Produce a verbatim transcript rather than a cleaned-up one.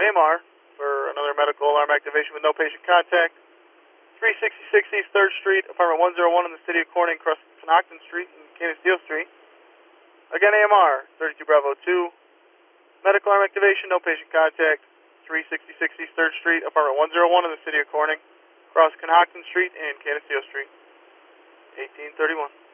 A M R for another medical alarm activation with no patient contact. three sixty-six East third Street, apartment one oh one in the city of Corning, across Connaughton Street and Canisteo Street. Again, A M R, thirty-two Bravo two. Medical alarm activation, no patient contact. three sixty-six East third Street, apartment one oh one in the city of Corning, across Connaughton Street and Canisteo Street. eighteen thirty-one.